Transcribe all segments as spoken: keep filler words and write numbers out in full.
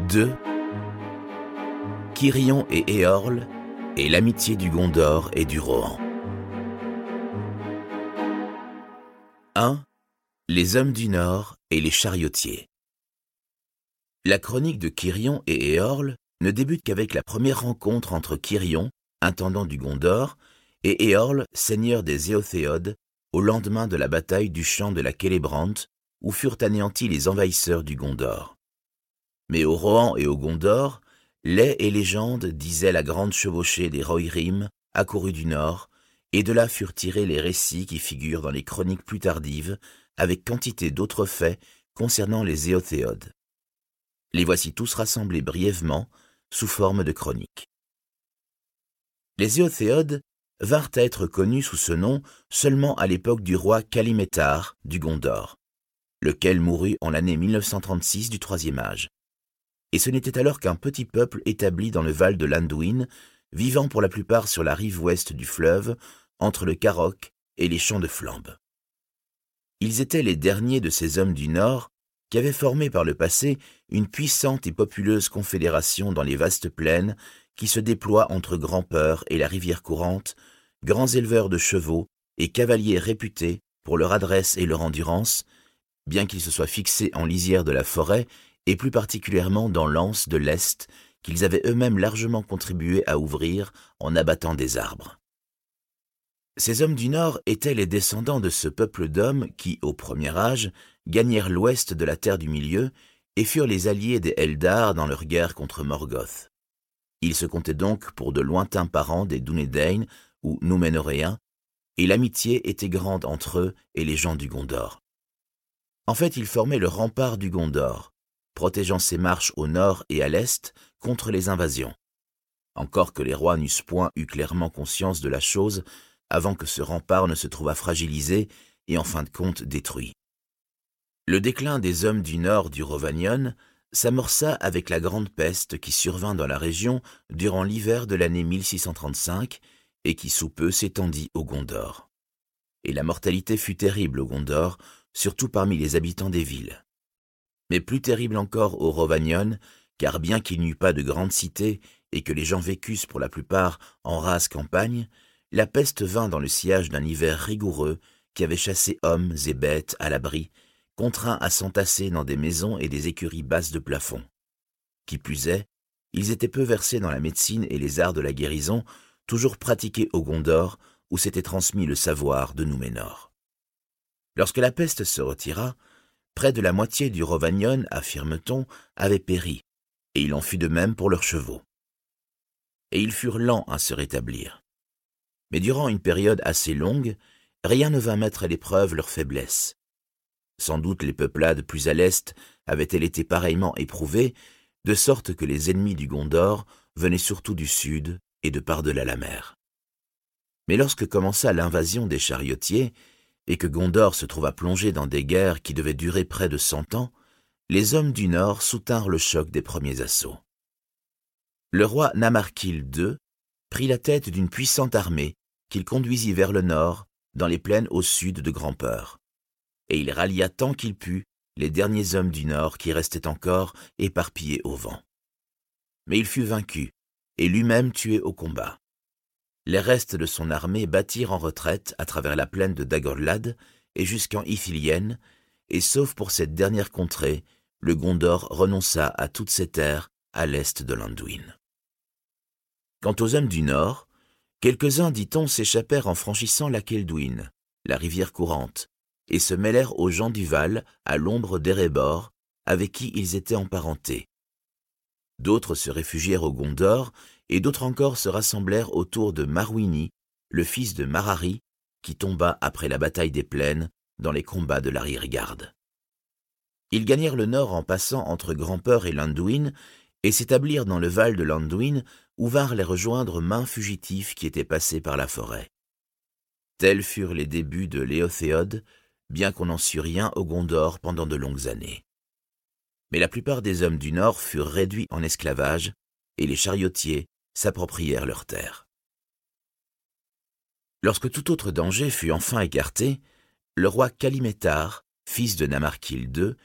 deux. Chirion et Éorle et l'amitié du Gondor et du Rohan. un. Les hommes du Nord et les chariotiers. La chronique de Chirion et Éorle ne débute qu'avec la première rencontre entre Chirion, intendant du Gondor, et Éorle, seigneur des Éothéodes, au lendemain de la bataille du champ de la Célébrante, où furent anéantis les envahisseurs du Gondor. Mais au Rohan et au Gondor, lais et légendes disaient la grande chevauchée des Rohirrim, accourus du Nord, et de là furent tirés les récits qui figurent dans les chroniques plus tardives, avec quantité d'autres faits concernant les Éothéodes. Les voici tous rassemblés brièvement, sous forme de chroniques. Les Éothéodes vinrent à être connus sous ce nom seulement à l'époque du roi Kalimétar du Gondor, lequel mourut en l'année mille neuf cent trente-six du Troisième Âge. Et ce n'était alors qu'un petit peuple établi dans le Val de l'Anduin, vivant pour la plupart sur la rive ouest du fleuve, entre le Carrock et les champs de Flambe. Ils étaient les derniers de ces hommes du Nord qui avaient formé par le passé une puissante et populeuse confédération dans les vastes plaines qui se déploient entre Grand-Peur et la rivière courante, grands éleveurs de chevaux et cavaliers réputés pour leur adresse et leur endurance, bien qu'ils se soient fixés en lisière de la forêt et plus particulièrement dans l'anse de l'Est qu'ils avaient eux-mêmes largement contribué à ouvrir en abattant des arbres. Ces hommes du Nord étaient les descendants de ce peuple d'hommes qui, au premier âge, gagnèrent l'ouest de la Terre du Milieu et furent les alliés des Eldar dans leur guerre contre Morgoth. Ils se comptaient donc pour de lointains parents des Dúnedain ou Númenóréens, et l'amitié était grande entre eux et les gens du Gondor. En fait, ils formaient le rempart du Gondor, protégeant ses marches au nord et à l'est contre les invasions. Encore que les rois n'eussent point eu clairement conscience de la chose avant que ce rempart ne se trouvât fragilisé et en fin de compte détruit. Le déclin des hommes du nord du Rhovanion s'amorça avec la grande peste qui survint dans la région durant l'hiver de l'année mille six cent trente-cinq et qui sous peu s'étendit au Gondor. Et la mortalité fut terrible au Gondor, surtout parmi les habitants des villes. Mais plus terrible encore au Rhovanion, car bien qu'il n'y eût pas de grandes cités et que les gens vécussent pour la plupart en rase campagne, la peste vint dans le sillage d'un hiver rigoureux qui avait chassé hommes et bêtes à l'abri, contraints à s'entasser dans des maisons et des écuries basses de plafond. Qui plus est, ils étaient peu versés dans la médecine et les arts de la guérison, toujours pratiqués au Gondor, où s'était transmis le savoir de Númenor. Lorsque la peste se retira, près de la moitié du Rhovanion, affirme-t-on, avait péri, et il en fut de même pour leurs chevaux. Et ils furent lents à se rétablir. Mais durant une période assez longue, rien ne vint mettre à l'épreuve leur faiblesse. Sans doute les peuplades plus à l'est avaient-elles été pareillement éprouvées, de sorte que les ennemis du Gondor venaient surtout du sud et de par-delà la mer. Mais lorsque commença l'invasion des chariotiers, et que Gondor se trouva plongé dans des guerres qui devaient durer près de cent ans, les hommes du Nord soutinrent le choc des premiers assauts. Le roi Namarkil deux prit la tête d'une puissante armée qu'il conduisit vers le nord, dans les plaines au sud de Grand-Peur. Et il rallia tant qu'il put les derniers hommes du Nord qui restaient encore éparpillés au vent. Mais il fut vaincu, et lui-même tué au combat. Les restes de son armée battirent en retraite à travers la plaine de Dagorlad et jusqu'en Ithilien, et sauf pour cette dernière contrée, le Gondor renonça à toutes ses terres à l'est de l'Anduin. Quant aux hommes du Nord, quelques-uns, dit-on, s'échappèrent en franchissant la Kelduin, la rivière courante, et se mêlèrent aux gens du Val, à l'ombre d'Erebor, avec qui ils étaient emparentés. D'autres se réfugièrent au Gondor, et d'autres encore se rassemblèrent autour de Marwini, le fils de Marari, qui tomba après la bataille des plaines dans les combats de l'arrière-garde. Ils gagnèrent le nord en passant entre Grand-Peur et l'Anduin, et s'établirent dans le Val de l'Anduin, où vinrent les rejoindre maints fugitifs qui étaient passés par la forêt. Tels furent les débuts de l'Éothéode, bien qu'on n'en sût rien au Gondor pendant de longues années. Mais la plupart des hommes du Nord furent réduits en esclavage, et les chariotiers s'approprièrent leurs terres. Lorsque tout autre danger fut enfin écarté, le roi Kalimétar, fils de Namarkil deux,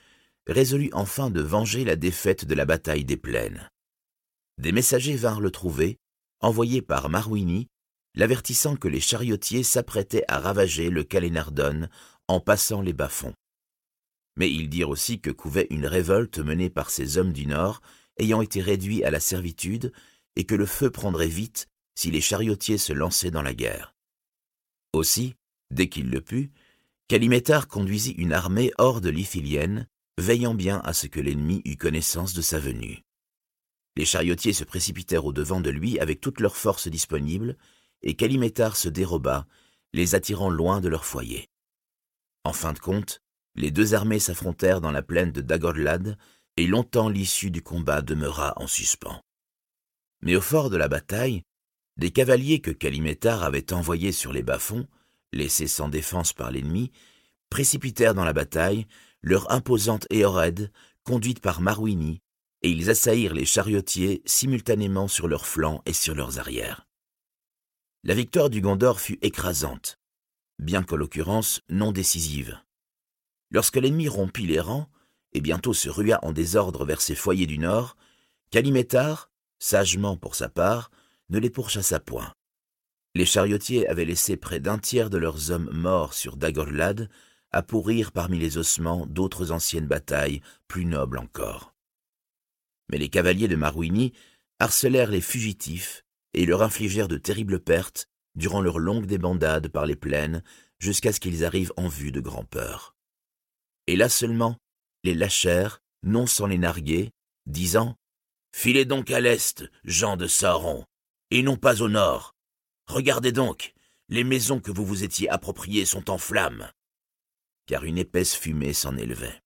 résolut enfin de venger la défaite de la bataille des plaines. Des messagers vinrent le trouver, envoyés par Marwini, l'avertissant que les chariotiers s'apprêtaient à ravager le Calénardone en passant les bas-fonds. Mais ils dirent aussi que couvait une révolte menée par ces hommes du Nord, ayant été réduits à la servitude, et que le feu prendrait vite si les chariotiers se lançaient dans la guerre. Aussi, dès qu'il le put, Calimétar conduisit une armée hors de l'Ithilienne, veillant bien à ce que l'ennemi eût connaissance de sa venue. Les chariotiers se précipitèrent au-devant de lui avec toutes leurs forces disponibles, et Calimétar se déroba, les attirant loin de leur foyer. En fin de compte, les deux armées s'affrontèrent dans la plaine de Dagorlad, et longtemps l'issue du combat demeura en suspens. Mais au fort de la bataille, des cavaliers que Calimétar avait envoyés sur les bas-fonds, laissés sans défense par l'ennemi, précipitèrent dans la bataille leur imposante éorède conduite par Marwini, et ils assaillirent les chariotiers simultanément sur leurs flancs et sur leurs arrières. La victoire du Gondor fut écrasante, bien qu'en l'occurrence non décisive. Lorsque l'ennemi rompit les rangs, et bientôt se rua en désordre vers ses foyers du nord, Calimétar, sagement pour sa part, ne les pourchassa point. Les chariotiers avaient laissé près d'un tiers de leurs hommes morts sur Dagorlad à pourrir parmi les ossements d'autres anciennes batailles plus nobles encore. Mais les cavaliers de Marwini harcelèrent les fugitifs et leur infligèrent de terribles pertes durant leur longue débandade par les plaines jusqu'à ce qu'ils arrivent en vue de grand-peur. Et là seulement, les lâchèrent, non sans les narguer, disant « Filez donc à l'est, gens de Sauron, et non pas au nord. Regardez donc, les maisons que vous vous étiez appropriées sont en flammes. » Car une épaisse fumée s'en élevait.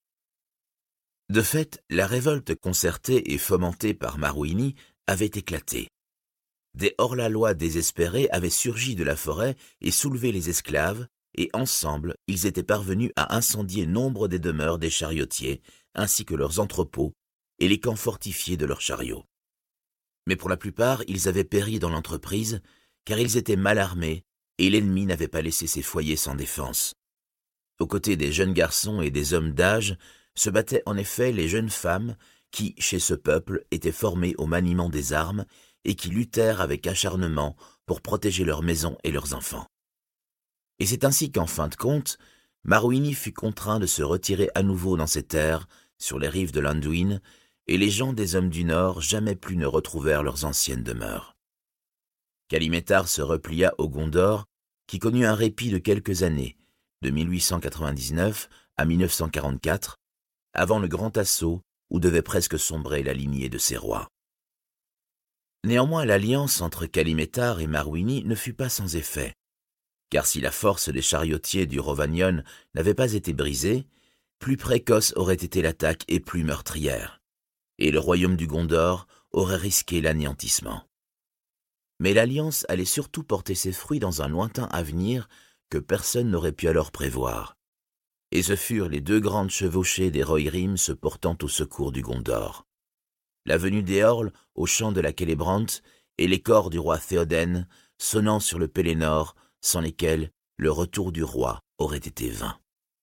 De fait, la révolte concertée et fomentée par Marwini avait éclaté. Des hors-la-loi désespérés avaient surgi de la forêt et soulevé les esclaves, et ensemble, ils étaient parvenus à incendier nombre des demeures des chariotiers, ainsi que leurs entrepôts et les camps fortifiés de leurs chariots. Mais pour la plupart, ils avaient péri dans l'entreprise, car ils étaient mal armés, et l'ennemi n'avait pas laissé ses foyers sans défense. Aux côtés des jeunes garçons et des hommes d'âge, se battaient en effet les jeunes femmes qui, chez ce peuple, étaient formées au maniement des armes et qui luttèrent avec acharnement pour protéger leurs maisons et leurs enfants. Et c'est ainsi qu'en fin de compte, Marwini fut contraint de se retirer à nouveau dans ses terres, sur les rives de l'Anduin, et les gens des hommes du Nord jamais plus ne retrouvèrent leurs anciennes demeures. Calimétar se replia au Gondor, qui connut un répit de quelques années, de mille huit cent quatre-vingt-dix-neuf à mille neuf cent quarante-quatre, avant le grand assaut où devait presque sombrer la lignée de ses rois. Néanmoins, l'alliance entre Calimétar et Marwini ne fut pas sans effet, car si la force des chariotiers du Rhovanion n'avait pas été brisée, plus précoce aurait été l'attaque et plus meurtrière, et le royaume du Gondor aurait risqué l'anéantissement. Mais l'alliance allait surtout porter ses fruits dans un lointain avenir que personne n'aurait pu alors prévoir, et ce furent les deux grandes chevauchées des Rohirrim se portant au secours du Gondor. La venue d'Éorl au champ de la Célébrante et les corps du roi Théoden sonnant sur le Pélénor, sans lesquels le retour du roi aurait été vain.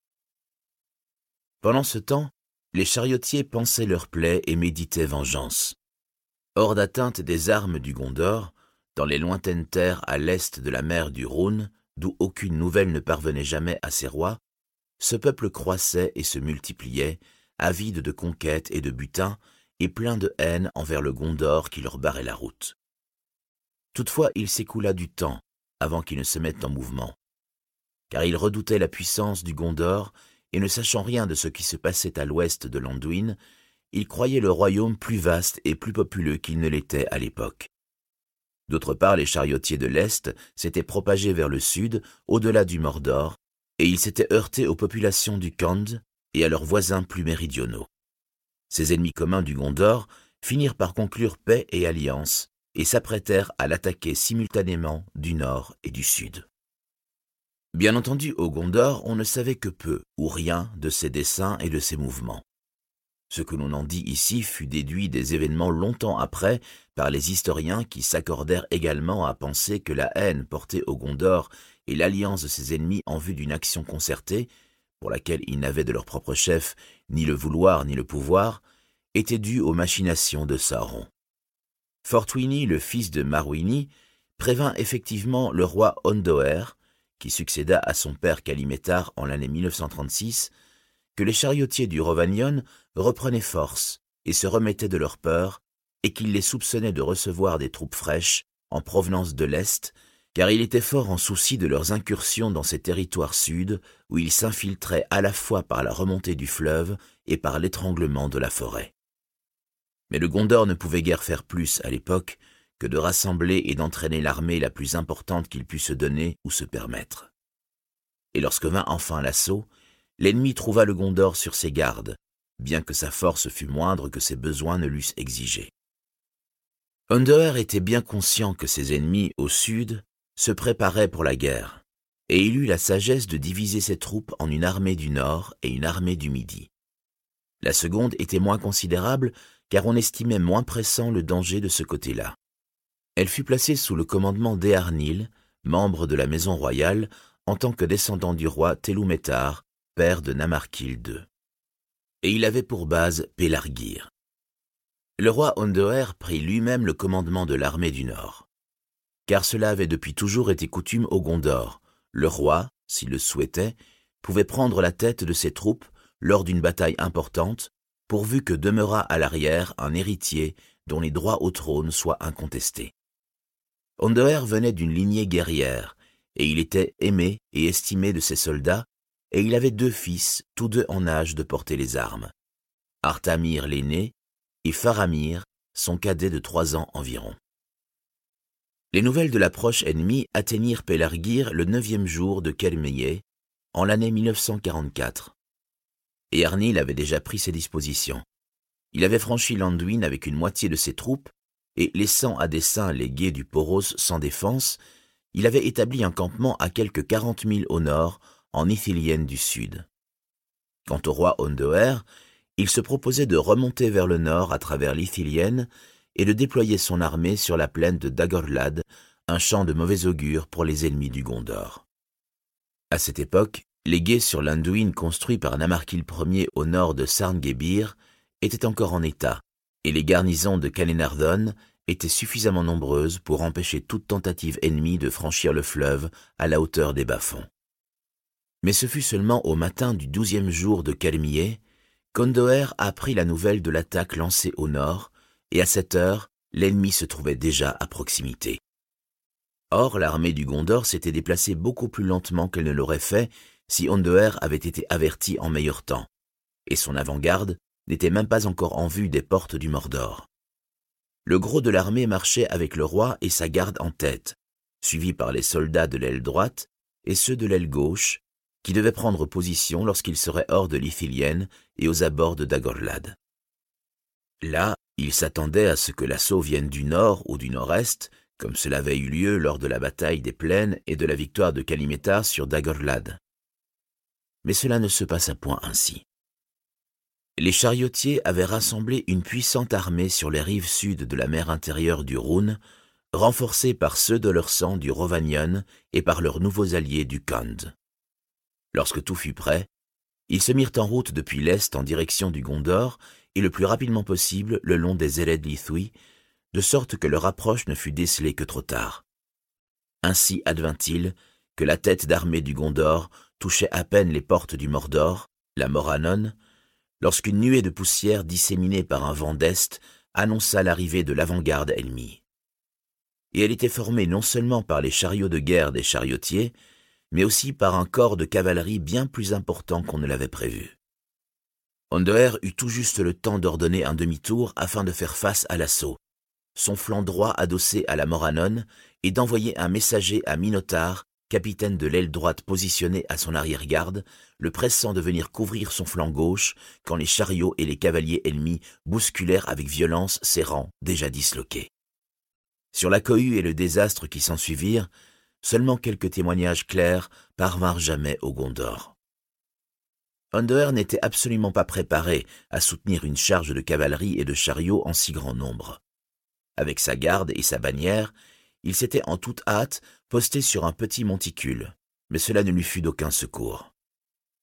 Pendant ce temps, les chariotiers pansaient leurs plaies et méditaient vengeance. Hors d'atteinte des armes du Gondor, dans les lointaines terres à l'est de la mer du Rhône, d'où aucune nouvelle ne parvenait jamais à ses rois, ce peuple croissait et se multipliait, avide de conquêtes et de butin, et plein de haine envers le Gondor qui leur barrait la route. Toutefois, il s'écoula du temps avant qu'ils ne se mettent en mouvement, car ils redoutaient la puissance du Gondor, et ne sachant rien de ce qui se passait à l'ouest de l'Anduin, ils croyaient le royaume plus vaste et plus populeux qu'il ne l'était à l'époque. D'autre part, les chariotiers de l'Est s'étaient propagés vers le sud, au-delà du Mordor, et ils s'étaient heurtés aux populations du Khand et à leurs voisins plus méridionaux. Ces ennemis communs du Gondor finirent par conclure paix et alliance, et s'apprêtèrent à l'attaquer simultanément du nord et du sud. Bien entendu, au Gondor, on ne savait que peu ou rien de ses desseins et de ses mouvements. Ce que l'on en dit ici fut déduit des événements longtemps après par les historiens qui s'accordèrent également à penser que la haine portée au Gondor et l'alliance de ses ennemis en vue d'une action concertée pour laquelle ils n'avaient de leur propre chef ni le vouloir ni le pouvoir, était due aux machinations de Sauron. Fortuini, le fils de Marwini, prévint effectivement le roi Ondoher, qui succéda à son père Kalimétar en l'année mille neuf cent trente-six, que les chariotiers du Rhovanion reprenaient force et se remettaient de leur peur, et qu'il les soupçonnait de recevoir des troupes fraîches en provenance de l'Est, car il était fort en souci de leurs incursions dans ces territoires sud où ils s'infiltraient à la fois par la remontée du fleuve et par l'étranglement de la forêt. Mais le Gondor ne pouvait guère faire plus à l'époque que de rassembler et d'entraîner l'armée la plus importante qu'il pût se donner ou se permettre. Et lorsque vint enfin l'assaut, l'ennemi trouva le Gondor sur ses gardes, bien que sa force fût moindre que ses besoins ne l'eussent exigé. Ondoher était bien conscient que ses ennemis, au sud, se préparaient pour la guerre, et il eut la sagesse de diviser ses troupes en une armée du nord et une armée du midi. La seconde était moins considérable, car on estimait moins pressant le danger de ce côté-là. Elle fut placée sous le commandement d'Eärnil, membre de la maison royale, en tant que descendant du roi Telumethar, père de Namarkil deux. Et il avait pour base Pelargir. Le roi Ondoher prit lui-même le commandement de l'armée du Nord. Car cela avait depuis toujours été coutume au Gondor. Le roi, s'il le souhaitait, pouvait prendre la tête de ses troupes lors d'une bataille importante, pourvu que demeurât à l'arrière un héritier dont les droits au trône soient incontestés. Ondoher venait d'une lignée guerrière, et il était aimé et estimé de ses soldats, et il avait deux fils, tous deux en âge de porter les armes, Artamir l'aîné et Faramir, son cadet de trois ans environ. Les nouvelles de l'approche ennemie atteignirent Pelargir le neuvième jour de Kelmeye, en l'année mille neuf cent quarante-quatre. Eärnil avait déjà pris ses dispositions. Il avait franchi l'Anduin avec une moitié de ses troupes, et laissant à dessein les gués du Poros sans défense, il avait établi un campement à quelques quarante milles au nord, en Ithilien du sud. Quant au roi Ondoher, il se proposait de remonter vers le nord à travers l'Ithilien et de déployer son armée sur la plaine de Dagorlad, un champ de mauvais augure pour les ennemis du Gondor. À cette époque, les gués sur l'Anduin construits par Namarkil Ier au nord de Sarngebir étaient encore en état, et les garnisons de Canenardon étaient suffisamment nombreuses pour empêcher toute tentative ennemie de franchir le fleuve à la hauteur des bas-fonds. Mais ce fut seulement au matin du douzième jour de Kelmeye qu'Ondoher apprit la nouvelle de l'attaque lancée au nord, et à cette heure, l'ennemi se trouvait déjà à proximité. Or, l'armée du Gondor s'était déplacée beaucoup plus lentement qu'elle ne l'aurait fait si Ondoher avait été averti en meilleur temps, et son avant-garde n'était même pas encore en vue des portes du Mordor. Le gros de l'armée marchait avec le roi et sa garde en tête, suivi par les soldats de l'aile droite et ceux de l'aile gauche, qui devaient prendre position lorsqu'ils seraient hors de l'Ithilien et aux abords de Dagorlad. Là, ils s'attendaient à ce que l'assaut vienne du nord ou du nord-est, comme cela avait eu lieu lors de la bataille des plaines et de la victoire de Kalimétar sur Dagorlad. Mais cela ne se passa point ainsi. Les chariotiers avaient rassemblé une puissante armée sur les rives sud de la mer intérieure du Rhône, renforcée par ceux de leur sang du Rhovanion et par leurs nouveaux alliés du Khand. Lorsque tout fut prêt, ils se mirent en route depuis l'est en direction du Gondor et le plus rapidement possible le long des Ered Lithui, de sorte que leur approche ne fut décelée que trop tard. Ainsi advint-il que la tête d'armée du Gondor touchait à peine les portes du Mordor, la Morannon, lorsqu'une nuée de poussière disséminée par un vent d'est annonça l'arrivée de l'avant-garde ennemie. Et elle était formée non seulement par les chariots de guerre des chariotiers, mais aussi par un corps de cavalerie bien plus important qu'on ne l'avait prévu. Ondoher eut tout juste le temps d'ordonner un demi-tour afin de faire face à l'assaut, son flanc droit adossé à la Morannon, et d'envoyer un messager à Minotaur, capitaine de l'aile droite positionné à son arrière-garde, le pressant de venir couvrir son flanc gauche quand les chariots et les cavaliers ennemis bousculèrent avec violence ses rangs déjà disloqués. Sur la cohue et le désastre qui s'ensuivirent, seulement quelques témoignages clairs parvinrent jamais au Gondor. Ondoher n'était absolument pas préparé à soutenir une charge de cavalerie et de chariots en si grand nombre. Avec sa garde et sa bannière, il s'était en toute hâte posté sur un petit monticule, mais cela ne lui fut d'aucun secours.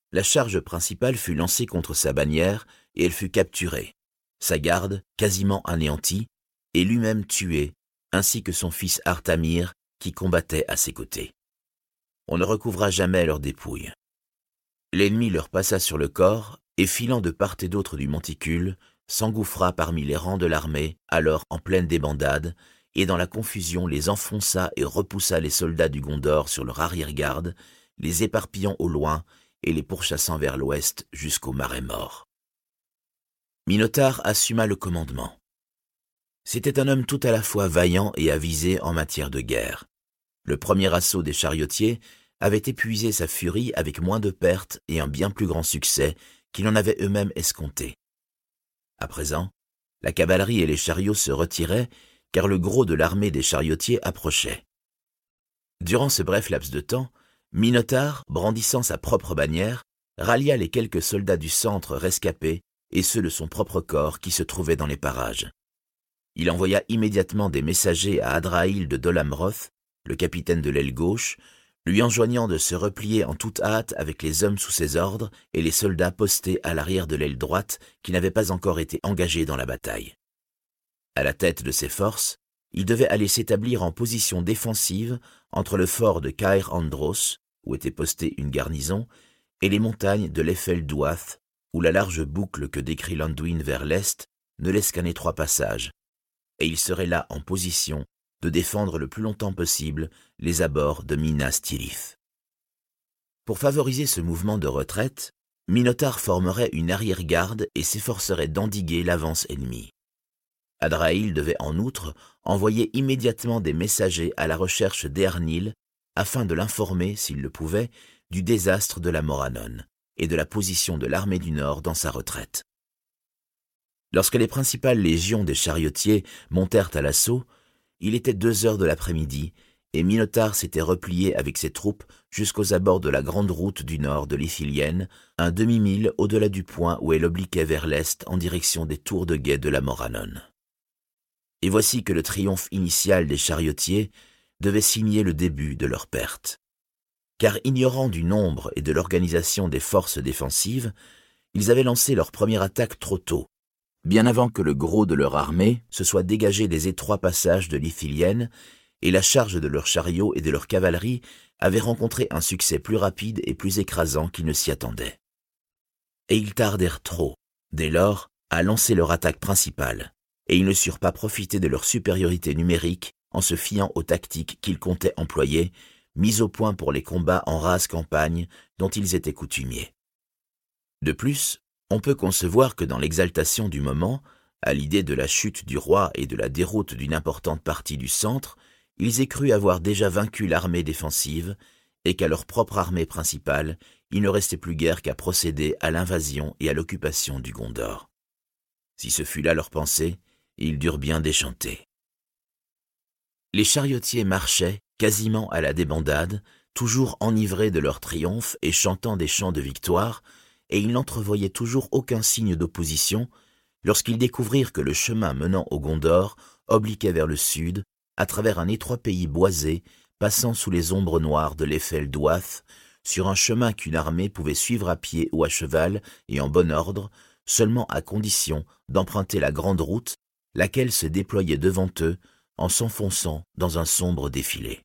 La charge principale fut lancée contre sa bannière et elle fut capturée, sa garde quasiment anéantie et lui-même tué, ainsi que son fils Artamir qui combattait à ses côtés. On ne recouvra jamais leurs dépouilles. L'ennemi leur passa sur le corps et filant de part et d'autre du monticule, s'engouffra parmi les rangs de l'armée, alors en pleine débandade, et dans la confusion les enfonça et repoussa les soldats du Gondor sur leur arrière-garde, les éparpillant au loin et les pourchassant vers l'ouest jusqu'au Marais Mort. Minotaure assuma le commandement. C'était un homme tout à la fois vaillant et avisé en matière de guerre. Le premier assaut des chariotiers avait épuisé sa furie avec moins de pertes et un bien plus grand succès qu'ils n'en avaient eux-mêmes escompté. À présent, la cavalerie et les chariots se retiraient car le gros de l'armée des chariotiers approchait. Durant ce bref laps de temps, Minotaure, brandissant sa propre bannière, rallia les quelques soldats du centre rescapés et ceux de son propre corps qui se trouvaient dans les parages. Il envoya immédiatement des messagers à Adraïl de Dol Amroth, le capitaine de l'aile gauche, lui enjoignant de se replier en toute hâte avec les hommes sous ses ordres et les soldats postés à l'arrière de l'aile droite qui n'avaient pas encore été engagés dans la bataille. À la tête de ses forces, il devait aller s'établir en position défensive entre le fort de Caer Andros, où était postée une garnison, et les montagnes de l'Eiffel Duath, où la large boucle que décrit l'Anduin vers l'est ne laisse qu'un étroit passage, et il serait là en position de défendre le plus longtemps possible les abords de Minas Tirith. Pour favoriser ce mouvement de retraite, Minotaure formerait une arrière-garde et s'efforcerait d'endiguer l'avance ennemie. Adraïl devait en outre envoyer immédiatement des messagers à la recherche d'Eärnil afin de l'informer, s'il le pouvait, du désastre de la Morannon et de la position de l'armée du Nord dans sa retraite. Lorsque les principales légions des chariotiers montèrent à l'assaut, il était deux heures de l'après-midi et Minotaure s'était replié avec ses troupes jusqu'aux abords de la grande route du nord de l'Ithilienne, un demi-mille au-delà du point où elle obliquait vers l'est en direction des tours de guet de la Morannon. Et voici que le triomphe initial des chariotiers devait signer le début de leur perte. Car ignorant du nombre et de l'organisation des forces défensives, ils avaient lancé leur première attaque trop tôt, bien avant que le gros de leur armée se soit dégagé des étroits passages de l'Ithilienne, et la charge de leurs chariots et de leur cavalerie avait rencontré un succès plus rapide et plus écrasant qu'ils ne s'y attendaient. Et ils tardèrent trop, dès lors, à lancer leur attaque principale, et ils ne surent pas profiter de leur supériorité numérique en se fiant aux tactiques qu'ils comptaient employer, mises au point pour les combats en rase campagne dont ils étaient coutumiers. De plus, on peut concevoir que dans l'exaltation du moment, à l'idée de la chute du roi et de la déroute d'une importante partie du centre, ils aient cru avoir déjà vaincu l'armée défensive et qu'à leur propre armée principale, il ne restait plus guère qu'à procéder à l'invasion et à l'occupation du Gondor. Si ce fut là leur pensée, ils durent bien déchanter. Les chariotiers marchaient, quasiment à la débandade, toujours enivrés de leur triomphe et chantant des chants de victoire, et ils n'entrevoyaient toujours aucun signe d'opposition lorsqu'ils découvrirent que le chemin menant au Gondor obliquait vers le sud, à travers un étroit pays boisé, passant sous les ombres noires de l'Eiffel Duath, sur un chemin qu'une armée pouvait suivre à pied ou à cheval et en bon ordre, seulement à condition d'emprunter la grande route, laquelle se déployait devant eux en s'enfonçant dans un sombre défilé.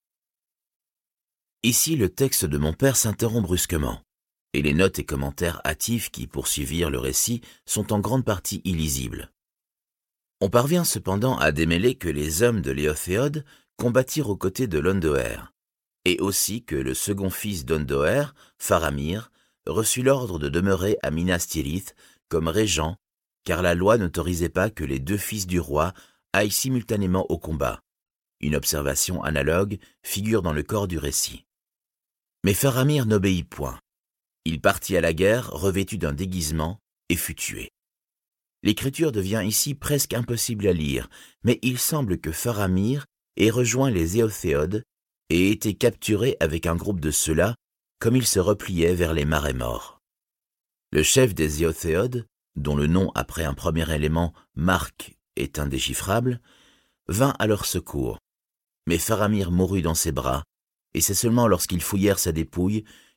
Ici, le texte de mon père s'interrompt brusquement, et les notes et commentaires hâtifs qui poursuivirent le récit sont en grande partie illisibles. On parvient cependant à démêler que les hommes de Léothéod combattirent aux côtés de l'Ondoër, et aussi que le second fils d'Ondoër, Faramir, reçut l'ordre de demeurer à Minas Tirith comme régent, car la loi n'autorisait pas que les deux fils du roi aillent simultanément au combat. Une observation analogue figure dans le corps du récit. Mais Faramir n'obéit point. Il partit à la guerre revêtu d'un déguisement et fut tué. L'écriture devient ici presque impossible à lire, mais il semble que Faramir ait rejoint les Éothéodes et ait été capturé avec un groupe de ceux-là, comme il se repliait vers les Marais Morts. Le chef des Éothéodes, dont le nom après un premier élément, Marc, est indéchiffrable, vint à leur secours, mais Faramir mourut dans ses bras, et c'est seulement lorsqu'ils fouillèrent sa dépouille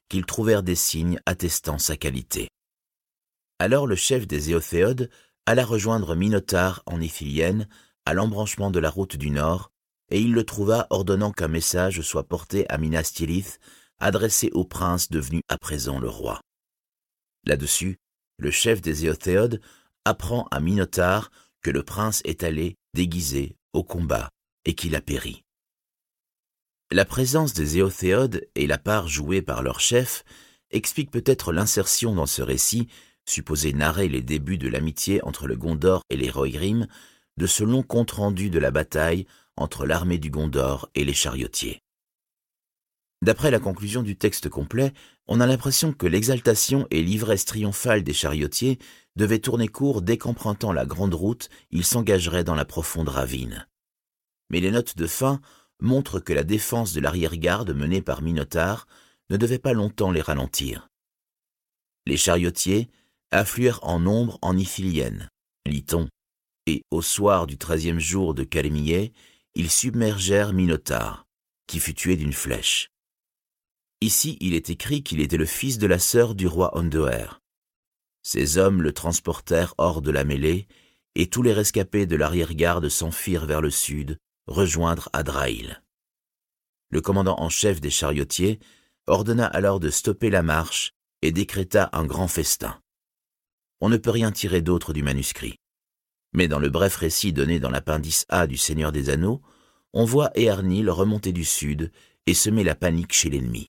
qu'ils trouvèrent des signes attestant sa qualité. Alors le chef des Éothéodes alla rejoindre Minotar en Ithilienne, à l'embranchement de la route du Nord, et il le trouva ordonnant qu'un message soit porté à Minas Tirith, adressé au prince devenu à présent le roi. Là-dessus, le chef des Éothéodes apprend à Minotar que le prince est allé, déguisé, au combat, et qu'il a péri. La présence des Éothéodes et la part jouée par leur chef expliquent peut-être l'insertion dans ce récit, supposé narrer les débuts de l'amitié entre le Gondor et les Rohirrim, de ce long compte-rendu de la bataille entre l'armée du Gondor et les chariotiers. D'après la conclusion du texte complet, on a l'impression que l'exaltation et l'ivresse triomphale des chariotiers devaient tourner court dès qu'empruntant la grande route, ils s'engageraient dans la profonde ravine. Mais les notes de fin montrent que la défense de l'arrière-garde menée par Minotar ne devait pas longtemps les ralentir. Les chariotiers affluèrent en nombre en Ithilienne, lit-on, et au soir du treizième jour de Calémié, ils submergèrent Minotar, qui fut tué d'une flèche. Ici, il est écrit qu'il était le fils de la sœur du roi Ondoher. Ces hommes le transportèrent hors de la mêlée, et tous les rescapés de l'arrière-garde s'enfuirent vers le sud, rejoindre Adraïl. Le commandant en chef des chariotiers ordonna alors de stopper la marche et décréta un grand festin. On ne peut rien tirer d'autre du manuscrit. Mais dans le bref récit donné dans l'appendice A du Seigneur des Anneaux, on voit Eärnil remonter du sud et semer la panique chez l'ennemi.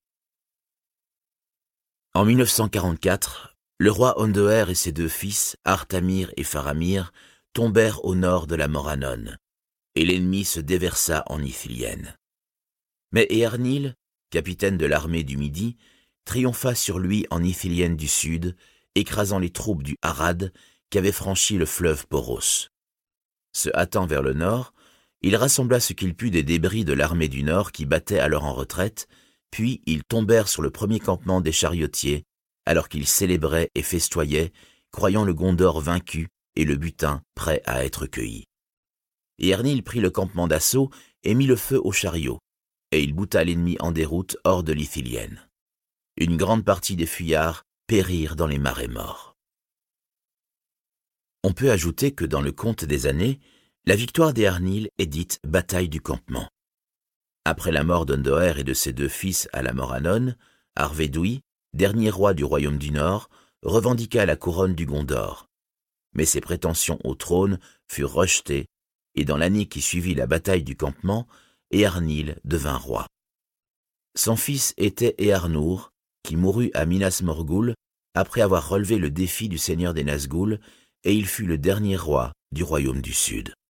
En mille neuf cent quarante-quatre, le roi Ondoher et ses deux fils, Artamir et Faramir, tombèrent au nord de la Morannon, et l'ennemi se déversa en Ithilienne. Mais Eärnil, capitaine de l'armée du Midi, triompha sur lui en Ithilienne du sud, écrasant les troupes du Harad qui avaient franchi le fleuve Poros. Se hâtant vers le nord, il rassembla ce qu'il put des débris de l'armée du nord qui battait alors en retraite, puis ils tombèrent sur le premier campement des chariotiers, alors qu'ils célébraient et festoyaient, croyant le Gondor vaincu et le butin prêt à être cueilli. Eärnil prit le campement d'assaut et mit le feu aux chariots, et il bouta l'ennemi en déroute hors de l'Ithilienne. Une grande partie des fuyards périrent dans les marais morts. On peut ajouter que dans le compte des années, la victoire d'Eärnil est dite bataille du campement. Après la mort d'Ondoher et de ses deux fils à la Morannon, Arvédoui, dernier roi du royaume du Nord, revendiqua la couronne du Gondor. Mais ses prétentions au trône furent rejetées, et dans l'année qui suivit la bataille du campement, Eärnil devint roi. Son fils était Eärnur, qui mourut à Minas Morgul après avoir relevé le défi du seigneur des Nazgûl, et il fut le dernier roi du royaume du Sud.